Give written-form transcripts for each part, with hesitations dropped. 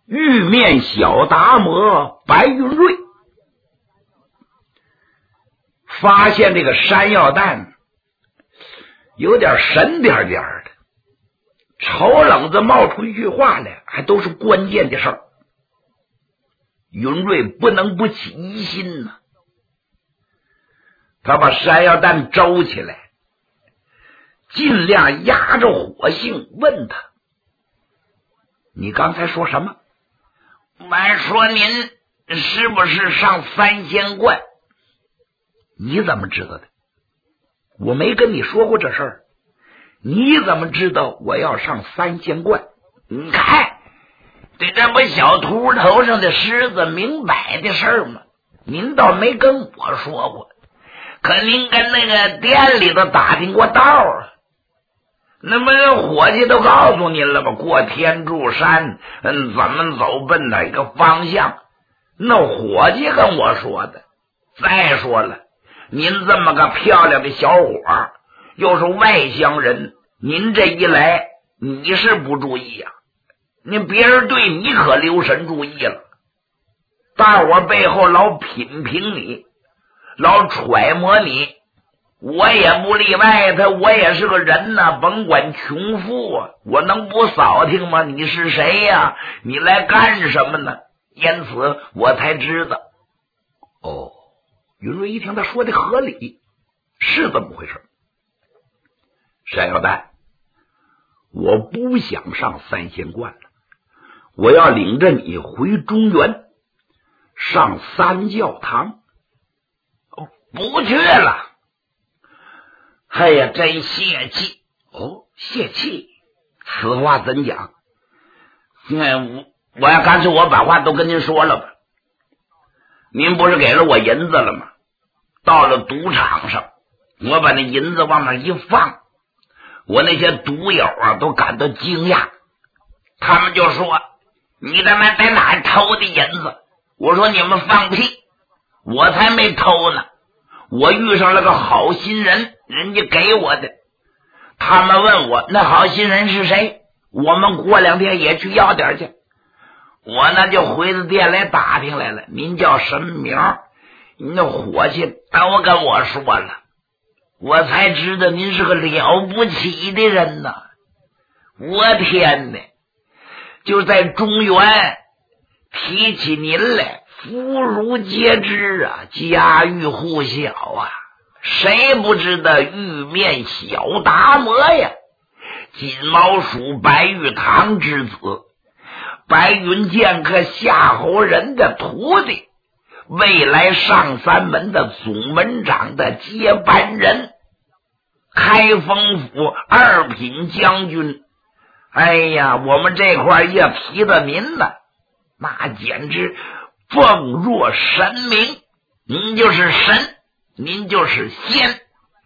玉面小达摩白云瑞发现这个山药蛋有点神点点的，瞅冷子冒出一句话来，还都是关键的事儿。云瑞不能不起疑心呢，他把山药蛋周起来，尽量压着火性问他：“你刚才说什么？”“ 我说您是不是上三仙观？”“ 你怎么知道的？我没跟你说过这事儿，你怎么知道我要上三仙观？”“ 你看，这不小秃头上的狮子明摆的事儿吗？您倒没跟我说过，可您跟那个店里头打听过道啊？那么伙计都告诉您了吧？过天柱山，怎么走，奔哪个方向？那伙计跟我说的。再说了，您这么个漂亮的小伙，又是外乡人，您这一来，你是不注意呀？你别人对你可留神注意了，大伙背后老品评你，老揣摩你。我也不例外，我也是个人呐，甭管穷富啊，我能不扫听吗？你是谁呀？你来干什么呢？因此我才知道。” 哦，云瑞一听他说的合理，是这么回事。山药蛋，我不想上三仙观了，我要领着你回中原，上三教堂。”“ 不去了。”“哎呀，真泄气！”“ 哦，泄气？此话怎讲？”“ 我要干脆我把话都跟您说了吧。您不是给了我银子了吗？到了赌场上，我把那银子往那一放，我那些赌友啊都感到惊讶，他们就说：‘你他妈在哪偷的银子？’我说：‘你们放屁，我才没偷呢，我遇上了个好心人，人家给我的。’他们问我那好心人是谁，我们过2天也去要点去。我呢就回到店来打听来了，您叫什么名？您那伙计都跟我说了，我才知道您是个了不起的人呐！我天哪，就在中原提起您来，妇孺皆知啊，家喻户晓啊，谁不知道玉面小达摩呀？金毛鼠白玉堂之子，白云剑客夏侯人的徒弟，未来上三门的总门长的接班人，开封府2品将军。哎呀，我们这块也提到您了，那简直奉若神明。您就是神，您就是仙。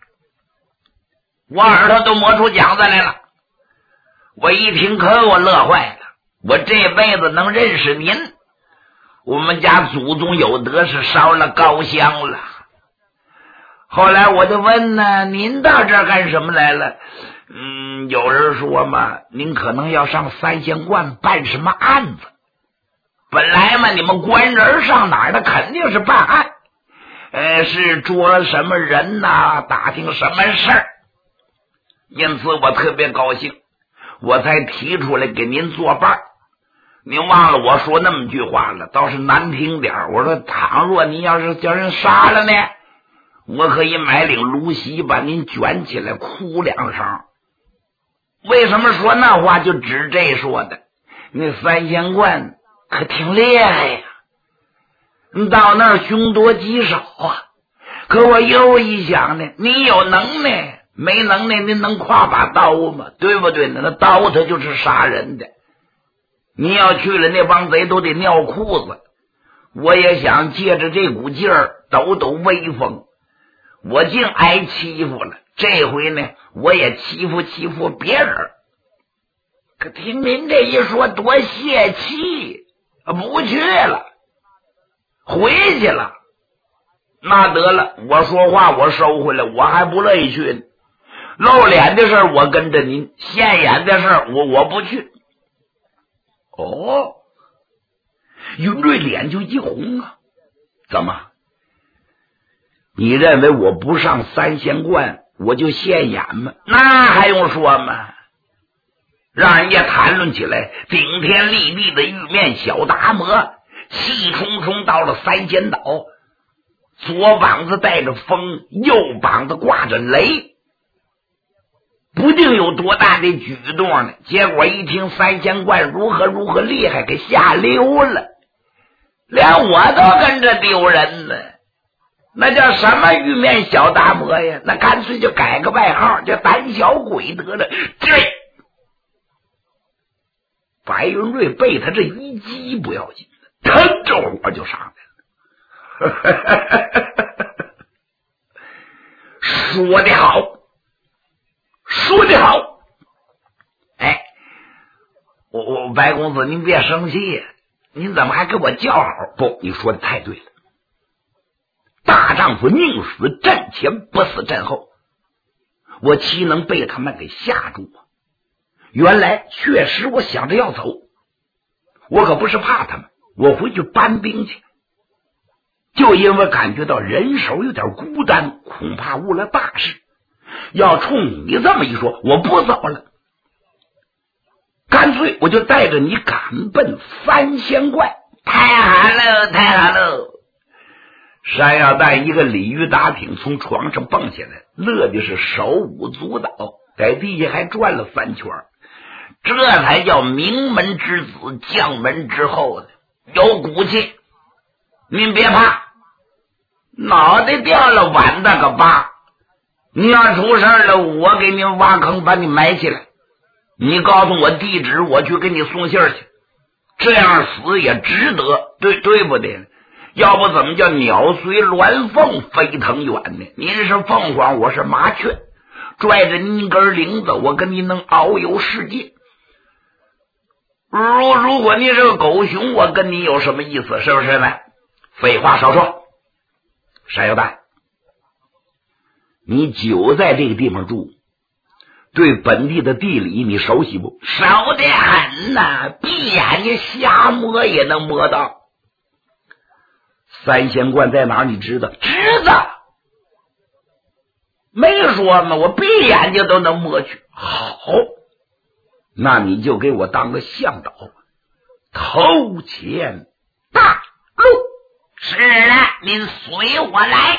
我耳朵都磨出茧子来了，我一听可给我乐坏了。我这辈子能认识您，我们家祖宗有德是烧了高香了。后来我就问呢，您到这儿干什么来了？有人说嘛，您可能要上三仙观办什么案子。本来嘛，你们官人上哪儿的肯定是办案，是捉什么人呐，打听什么事儿。因此我特别高兴，我才提出来给您作伴。您忘了我说那么句话了，倒是难听点，我说倘若您要是叫人杀了呢，我可以买领芦席把您卷起来哭2声。为什么说那话？就指这说的，那三仙观可挺厉害呀，你到那儿凶多吉少啊。可我又一想呢，你有能耐没能耐，您能挎把刀吗？对不对呢？那刀它就是杀人的，你要去了，那帮贼都得尿裤子。我也想借着这股劲儿抖抖威风，我竟挨欺负了，这回呢我也欺负别人。可听您这一说，多泄气，不去了，回去了。那得了，我说话我收回来，我还不乐意去呢。露脸的事儿我跟着您，现眼的事儿我不去。 哦， 云瑞脸就一红啊，怎么？你认为我不上三仙观我就现眼吗？ 那还用说吗？让人家谈论起来，顶天立地的玉面小达摩，气冲冲到了三仙岛，左膀子带着风，右膀子挂着雷，不定有多大的举动呢。结果一听三仙观如何厉害，给吓溜了，连我都跟着丢人呢。那叫什么玉面小达摩呀？那干脆就改个外号叫胆小鬼得了。对， 白云瑞被他这一击不要紧，腾着火就上来了。说得好，说得好。 哎，我白公子您别生气，您怎么还跟我叫好？ 不，你说的太对了。大丈夫宁死阵前不死阵后，我岂能被他们给吓住啊？原来确实我想着要走，我可不是怕他们，我回去搬兵去，就因为感觉到人手有点孤单，恐怕误了大事。要冲你这么一说，我不走了，干脆我就带着你赶奔三仙观。 太好了，太好了！ 山药蛋一个鲤鱼打挺从床上蹦下来，乐的是手舞足蹈，在地下还转了3圈， 这才叫名门之子将门之后的有骨气。您别怕，脑袋掉了碗大个疤，你要出事了，我给你挖坑把你埋起来，你告诉我地址，我去给你送信去，这样死也值得，对不对？要不怎么叫鸟随鸾凤飞腾远呢？您是凤凰，我是麻雀，拽着您一根铃子，我跟您能遨游世界。如果您是个狗熊，我跟你有什么意思？是不是呢？ 废话少说，山药蛋，你久在这个地方住，对本地的地理你熟悉不？ 熟得很呐，闭眼睛瞎摸也能摸到。 三仙观在哪儿？你知道？ 知道，没说嘛，我闭眼睛都能摸去。 好，那你就给我当个向导，头前大路。 是了，您随我来。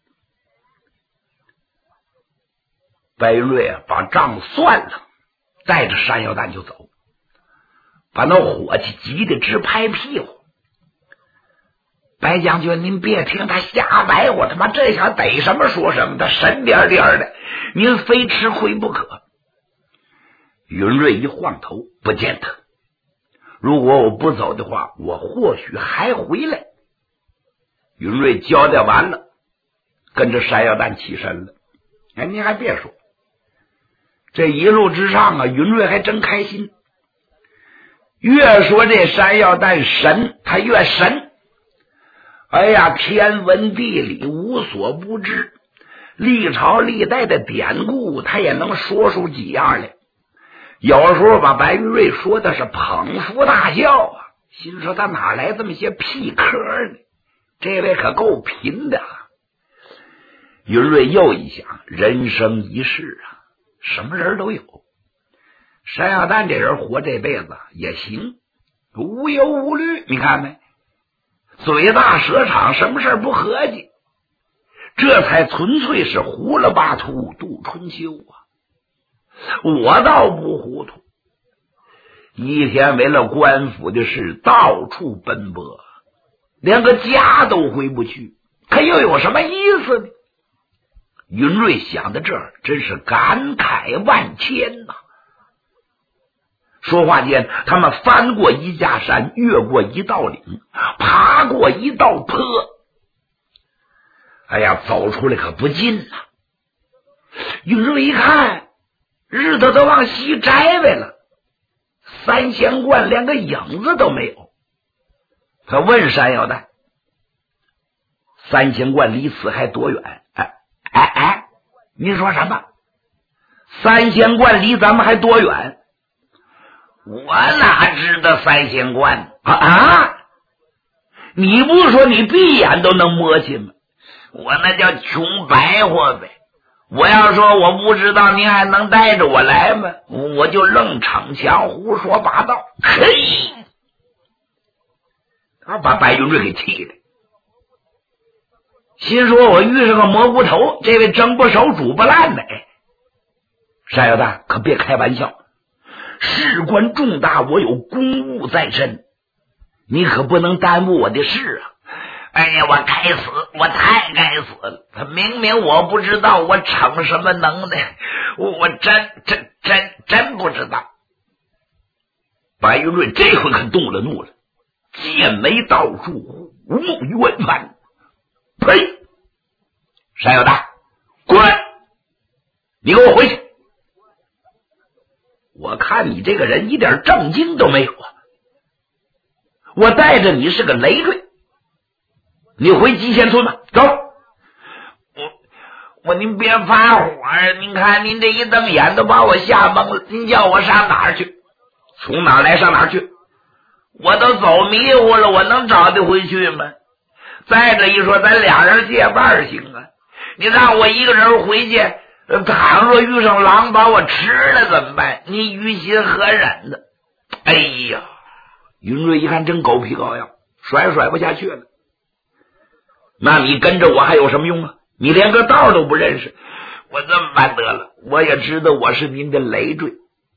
白云瑞啊，把账算了，带着山药蛋就走，把那伙计急得直拍屁股。白将军，您别听他瞎白活，他妈这下逮什么说什么，他神颠颠的，您非吃亏不可。云瑞一晃头，不见他。如果我不走的话，我或许还回来。云瑞交代完了，跟着山药蛋起身了。哎，您还别说，这一路之上啊，云瑞还真开心。越说这山药蛋神，他越神。哎呀，天文地理无所不知，历朝历代的典故他也能说出几样来。有时候把白云瑞说的是捧腹大笑啊，心说他哪来这么些屁科呢？这位可够贫的。云瑞又一想，人生一世啊，什么人都有。山药蛋这人活这辈子也行，无忧无虑，你看没？嘴大舌长，什么事不合计，这才纯粹是胡了巴图度春秋啊！我倒不糊涂，一天为了官府的事到处奔波，连个家都回不去，可又有什么意思呢？云瑞想到这儿，真是感慨万千呐！说话间，他们翻过一架山，越过一道岭，爬过一道坡。哎呀，走出来可不近了。云瑞一看，日头都往西摘来了，三仙观连个影子都没有。他问山药蛋：“三仙观离此还多远？”你说什么？三仙观离咱们还多远？ 我哪知道三仙观啊？ 你不是说你闭眼都能摸去吗？ 我那叫穷白话呗。我要说我不知道，您还能带着我来吗？我就愣逞强胡说八道。嘿， 他把白云瑞给气的，心说我遇上个蘑菇头，这位蒸不熟煮不烂的。山药蛋可别开玩笑，事关重大，我有公务在身，你可不能耽误我的事啊。 哎呀，我该死，我太该死了！他明明我不知道我逞什么能耐，我真不知道。 白云瑞这回可动了怒了，剑眉倒竖，五目圆翻。呸！山药蛋，过来！你给我回去！我看你这个人一点正经都没有啊！我带着你是个累赘。你回集贤村吧，走！ 您别发火，您看您这一瞪眼都把我吓懵了。您叫我上哪儿去？ 从哪儿来上哪儿去？ 我都走迷糊了，我能找得回去吗？再者一说，咱俩人结伴行啊。你让我一个人回去，倘若遇上狼把我吃了怎么办？你于心何忍呢？ 哎呀，云瑞一看真狗皮膏药，甩不下去了。那你跟着我还有什么用啊？你连个道都不认识。 我这么办得了，我也知道我是您的累赘。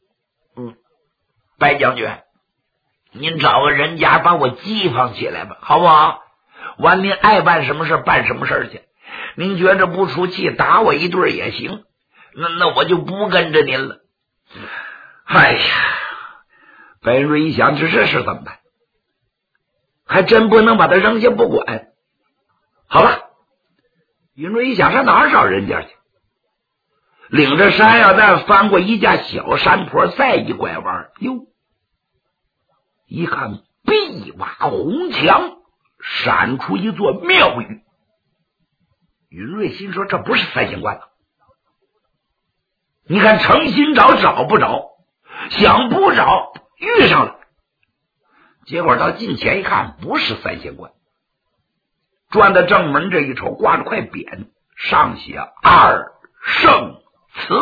白将军，您找个人家把我寄放起来吧，好不好？完，您爱办什么事办什么事去。您觉着不出气，打我一顿也行。那我就不跟着您了。 哎呀，白瑞一想，这事怎么办？还真不能把他扔下不管。好了，云瑞一想，上哪儿找人家去？领着山药蛋翻过一架小山坡，再一拐弯，哟，一看碧瓦红墙，闪出一座庙宇。云瑞心说，这不是三仙观了。你看诚心找不着，想不找遇上了，结果到近前一看，不是三仙观。转到正门这一瞅，挂着块匾，上写二圣祠。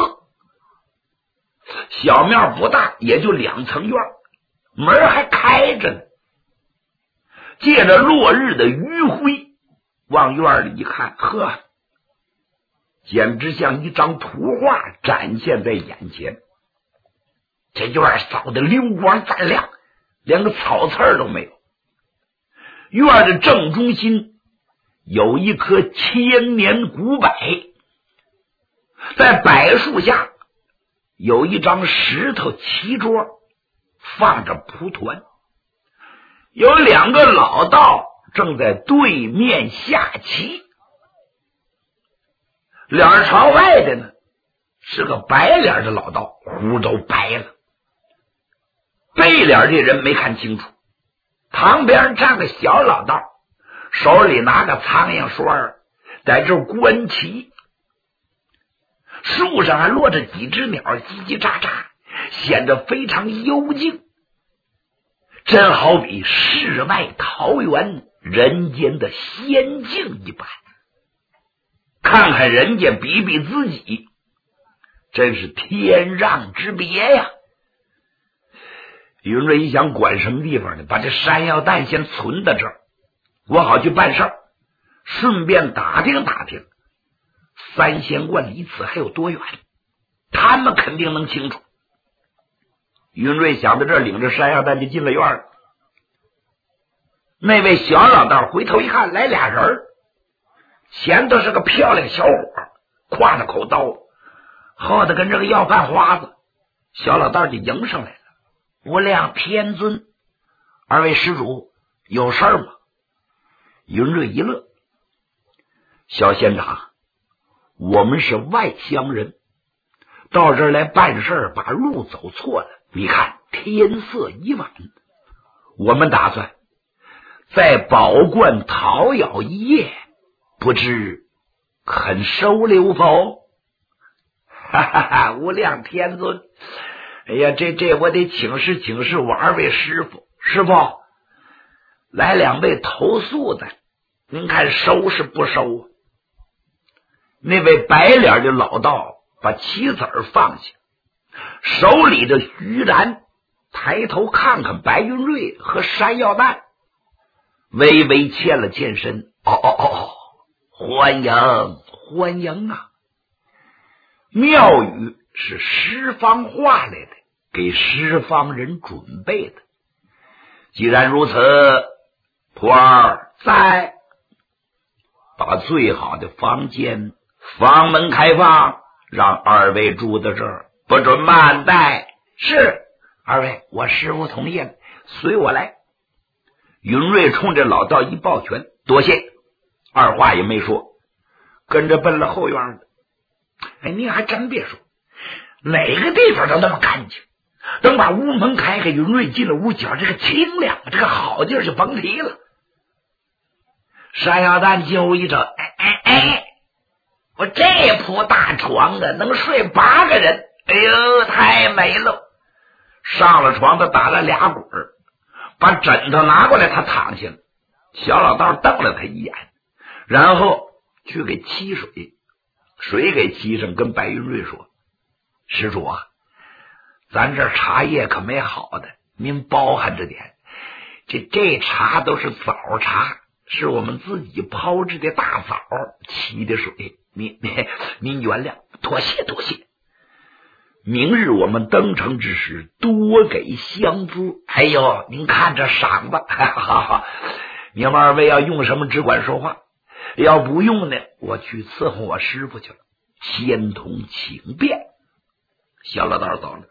小庙不大，也就2层院，门还开着呢。借着落日的余晖，往院里一看，呵，简直像一张图画展现在眼前。这院扫得溜光锃亮，连个草刺都没有。院的正中心有一棵千年古柏，在柏树下有一张石头棋桌，放着蒲团，有2个老道正在对面下棋。脸朝外的呢是个白脸的老道，胡都白了。背脸这人没看清楚，旁边站个小老道，手里拿个苍蝇栓，在这观棋。树上还落着几只鸟，叽叽喳喳，显得非常幽静，真好比世外桃源，人间的仙境一般。看看人家，比比自己，真是天壤之别呀！云瑞一想，管什么地方呢？把这山药蛋先存到这儿，我好去办事儿，顺便打听打听三仙观离此还有多远，他们肯定能清楚。云瑞想到这儿，领着山药蛋就进了院儿。那位小老道回头一看，来俩人，前头是个漂亮小伙，挎着口刀，后头跟这个要饭花子。小老道就迎上来了：“无量天尊，二位施主有事吗？”云瑞一乐：“小仙长，我们是外乡人，到这儿来办事，把路走错了。你看天色已晚，我们打算在宝观陶窑一夜，不知肯收留否？”哈哈哈！无量天尊，哎呀，这我得请示我二位师傅。师傅， 来2位投宿的，您看收是不收啊？那位白脸的老道把棋子儿放下，手里的徐然抬头看看白云瑞和山药蛋，微微欠了欠身。欢迎欢迎啊！庙宇是十方画来的，给十方人准备的。既然如此，徒儿在，把最好的房间房门开放，让2位住在这儿，不准慢待。是2位，我师父同意了，随我来。云瑞冲着老道一抱拳，多谢，二话也没说，跟着奔了后院了。您还真别说，哪个地方都那么干净。等把屋门开开，云瑞进了屋，觉这个清凉，这个好劲儿就甭提了。山药蛋进屋一瞅，我这铺大床的能睡8个人，哎呦，太美了。上了床，他打了2滚，把枕头拿过来，他躺下了。小老道瞪了他一眼，然后去给沏水，水给沏上，跟白云瑞说：“施主啊，咱这茶叶可没好的，您包含着点。这茶都是枣茶，是我们自己泡制的大枣沏的水，您原谅，多谢多谢。明日我们登城之时，多给香资。哎呦，您看着赏吧。好，你们2位要用什么只管说话，要不用呢，我去伺候我师傅去了，仙童请便。”小老道走了。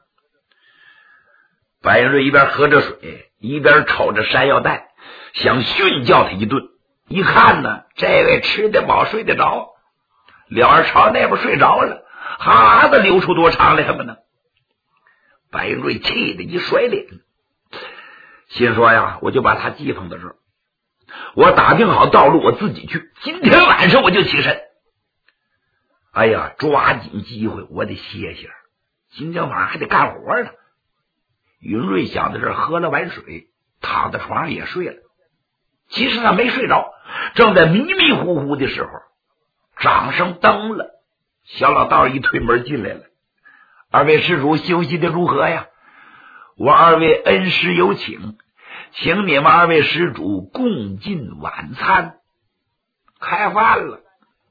白云瑞一边喝着水，一边瞅着山药蛋，想训教他一顿。一看呢，这位吃得饱睡得着，脸朝那边睡着了，哈子流出多长来什么呢？白云瑞气得一甩脸，心说呀，我就把他寄放到这儿，我打听好道路，我自己去，今天晚上我就起身。哎呀，抓紧机会，我得歇歇，今天晚上还得干活呢。云瑞想到这儿，喝了碗水，躺在床上也睡了。其实他没睡着，正在迷迷糊糊的时候，掌声灯了。小老道一推门进来了：“2位施主休息的如何呀？我2位恩师有请，请你们2位施主共进晚餐。”开饭了。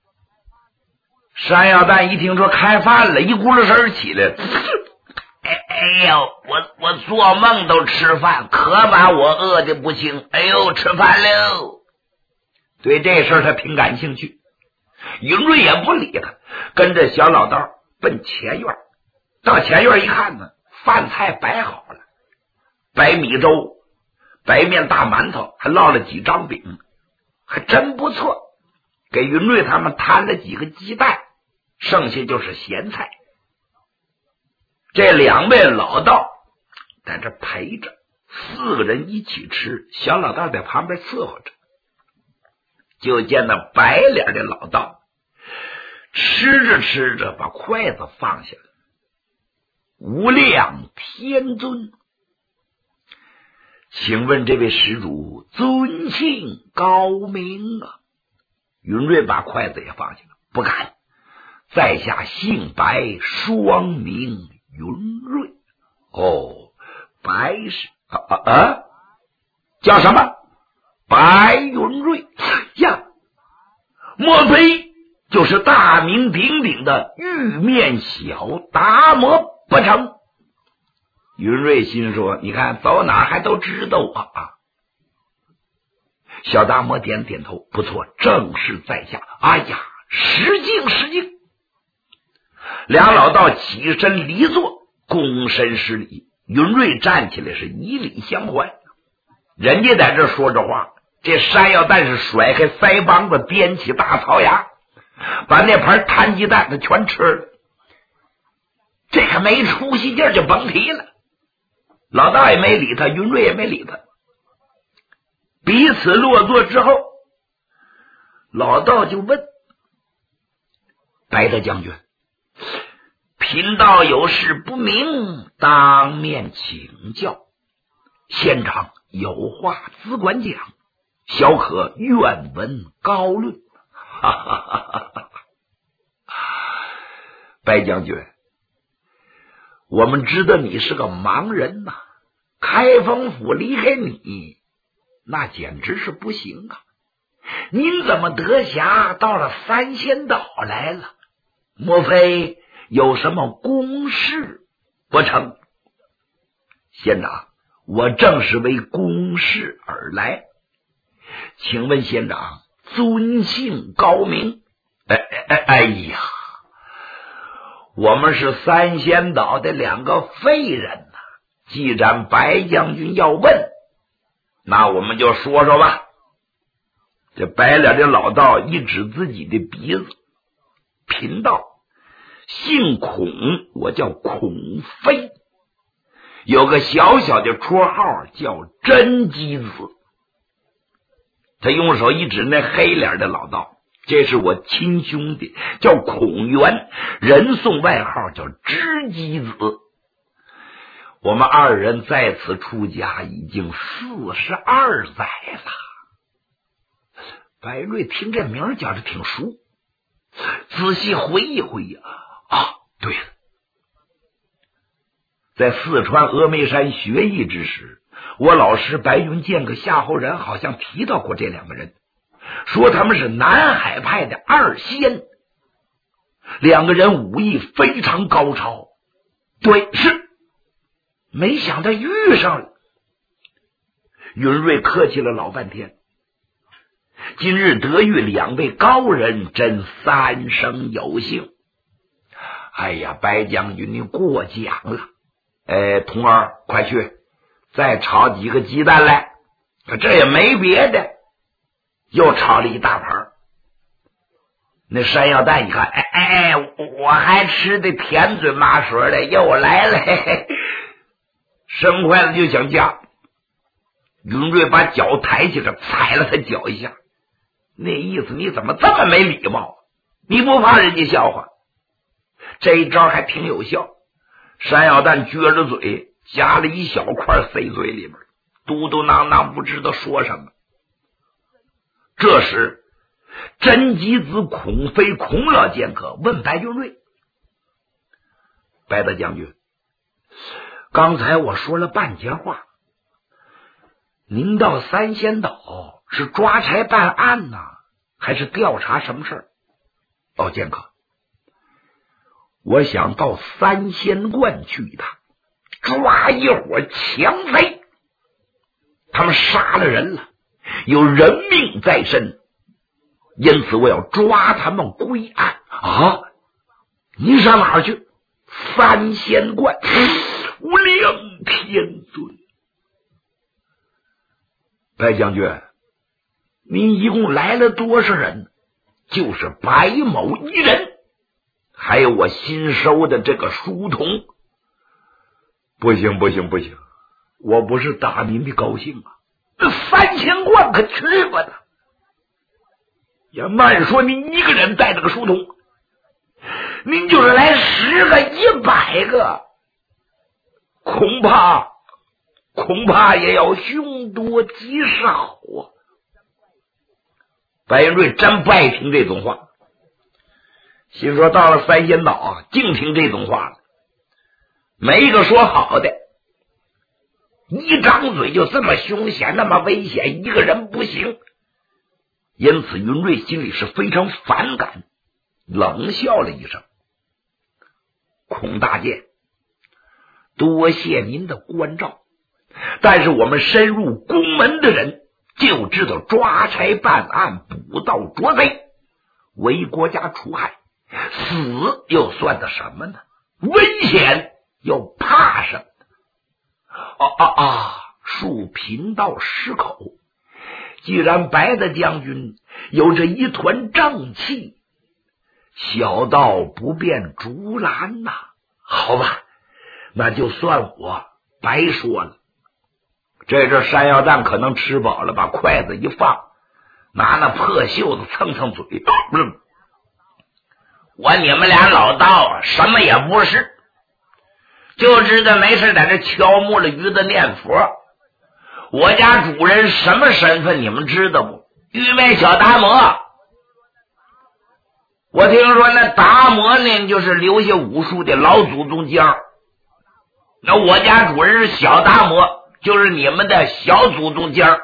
山药蛋一听说开饭了，一咕噜声起来，哎呦，我做梦都吃饭，可把我饿得不轻。哎呦，吃饭喽！对这事他挺感兴趣。云瑞也不理他，跟着小老道奔前院。到前院一看呢，饭菜摆好了，白米粥、白面大馒头，还烙了几张饼，还真不错。给云瑞他们摊了几个鸡蛋，剩下就是咸菜。这2位老道在这陪着，4个人一起吃，小老道在旁边伺候着。就见那白脸的老道吃着吃着把筷子放下了。无量天尊，请问这位施主尊姓高明啊？云瑞把筷子也放下了，不敢，在下姓白，双名云瑞。白是叫什么？白云瑞呀，莫非就是大名鼎鼎的玉面小达摩不成？云瑞心说，你看走哪还都知道我啊。小达摩点点头，不错，正是在下。哎呀，失敬失敬。2老道起身离座，躬身施礼。云瑞站起来是以礼相还。人家在这说着话，这山药蛋是甩开腮帮子，掂起大槽牙，把那盘摊鸡蛋他全吃了。这个没出息劲儿就甭提了。老道也没理他，云瑞也没理他。彼此落座之后，老道就问白德将军，贫道有事不明，当面请教，县长有话只管讲。 小可愿闻高论。哈哈哈哈！白将军，我们知道你是个盲人呐，开封府离开你，那简直是不行啊！您怎么得暇到了三仙岛来了？莫非有什么公事？不成，县长，我正是为公事而来。请问县长尊姓高明？哎呀，我们是三仙岛的两个废人呐。既然白将军要问，那我们就说说吧。这白脸的老道一指自己的鼻子，贫道姓孔，我叫孔飞，有个小小的绰号叫真鸡子。他用手一指那黑脸的老道，这是我亲兄弟，叫孔元，人送外号叫知鸡子。我们二人在此出家已经42载了。白瑞听这名叫着挺熟，仔细回忆回忆对了，在四川峨眉山学艺之时，我老师白云见个夏侯人好像提到过这两个人，说他们是南海派的二仙，两个人武艺非常高超。对，是，没想到遇上了。云瑞客气了老半天，今日得遇两位高人，真三生有幸。哎呀，白将军你过奖了。童儿快去再炒几个鸡蛋来。这也没别的，又炒了一大盘。那山药蛋一看，我还吃的甜嘴麻水的，又来了，嘿嘿，生筷子就想夹。云瑞把脚抬起来踩了他脚一下，那意思你怎么这么没礼貌？你不怕人家笑话？这一招还挺有效。山药蛋撅着嘴夹了一小块塞嘴里边，嘟嘟囔囔不知道说什么。这时真吉子孔飞孔老剑客问白云瑞：白大将军，刚才我说了半截话，您到三仙岛是抓差办案呢，还是调查什么事儿？剑客，我想到三仙观去一趟，抓一伙强匪，他们杀了人了，有人命在身，因此我要抓他们归案。你上哪儿去？三仙观。无量天尊，白将军，您一共来了多少人？就是白某一人，还有我新收的这个书童。不行，我不是打您的高兴啊，三仙观可去过的。也慢说您一个人带着个书童，您就是来10个100个，恐怕也要凶多吉少啊。白云瑞真不爱听这种话，心说到了三仙岛净听这种话了，没一个说好的，一张嘴就这么凶险那么危险，一个人不行。因此云瑞心里是非常反感，冷笑了一声：孔大剑，多谢您的关照，但是我们深入宫门的人就知道抓差办案，捕盗捉贼，为国家除害，死又算得什么呢？危险又怕什么呢？恕贫道失口。既然白大将军有着一团正气，小道不便竹篮呐。好吧，那就算我白说了。这山药蛋可能吃饱了，把筷子一放，拿那破袖子蹭蹭嘴。你们俩老道什么也不是，就知道没事在这敲木了鱼子念佛。 我家主人什么身份你们知道不？玉面小达摩。我听说那达摩呢就是留下武术的老祖宗家，那我家主人是小达摩，就是你们的小祖宗家。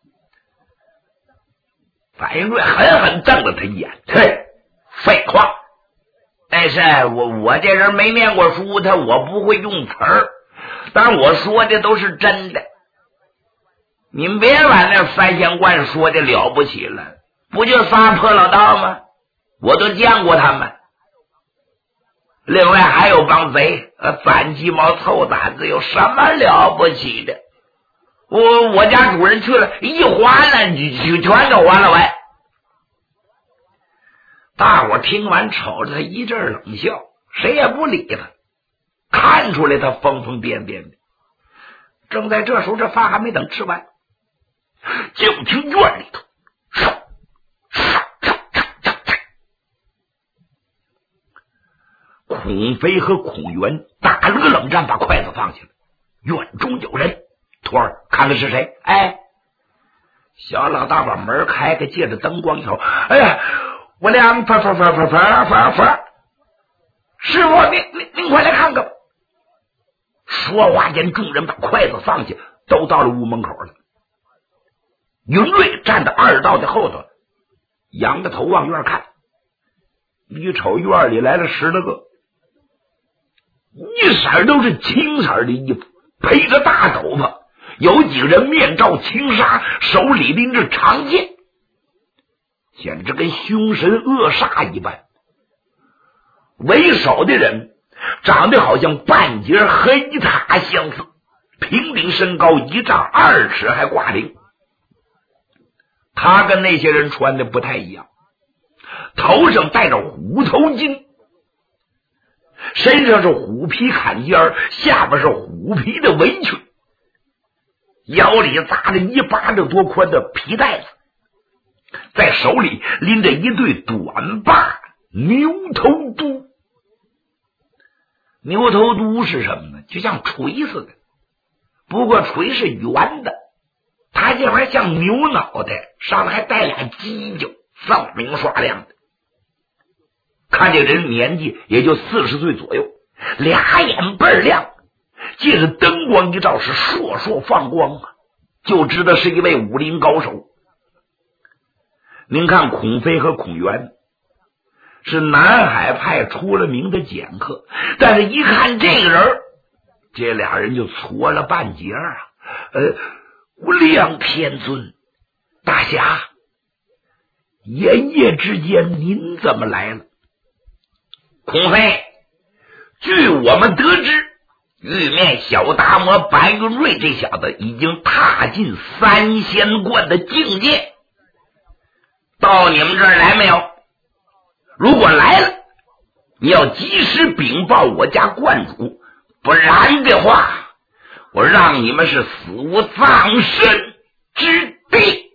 范云瑞狠狠瞪了他一眼，嘿，废话，但是我这人没念过书，我不会用词儿，但是我说的都是真的。你们别把那三仙观说的了不起了，不就仨破老道吗？我都见过他们。另外还有帮贼，攒鸡毛凑胆子，有什么了不起的？我家主人去了，一划呢，全都完了完。大伙听完瞅着他一阵冷笑，谁也不理他，看出来他疯疯癫癫的。正在这时候，这饭还没等吃完，就听院里头孔飞和孔元打了个冷战，把筷子放下了。院中有人，徒儿看看是谁？哎，小老大把门开开，借着灯光一瞅，哎呀，我俩师傅，您快来看看。说话间，众人把筷子放下，都到了屋门口了。云瑞站在二道的后头，仰着头往院看，一瞅院里来了10来个，一色都是青色的衣服，披着大斗篷，有几个人面罩轻纱，手里拎着长剑，简直跟凶神恶煞一般。为首的人长得好像半截黑塔相似，平顶身高1丈2尺，还挂铃。他跟那些人穿的不太一样，头上戴着虎头巾，身上是虎皮坎肩，下边是虎皮的围裙，腰里扎着1巴掌多宽的皮带子，在手里拎着一对短把牛头嘟。牛头嘟是什么呢？就像锤似的，不过锤是圆的，他这玩意儿像牛脑袋，上面还带俩犄角，锃明刷亮的。看这人年纪也就40岁左右，俩眼倍儿亮，借着灯光一照是烁烁放光啊，就知道是一位武林高手。您看孔飞和孔元是南海派出了名的剑客，但是一看这个人，这俩人就搓了半截啊。无量天尊，大侠，炎夜之间您怎么来了？孔飞，据我们得知，玉面小达摩白云瑞这小子已经踏进三仙观的境界，到你们这儿来没有？如果来了，你要及时禀报我家观主，不然的话，我让你们是死无葬身之地。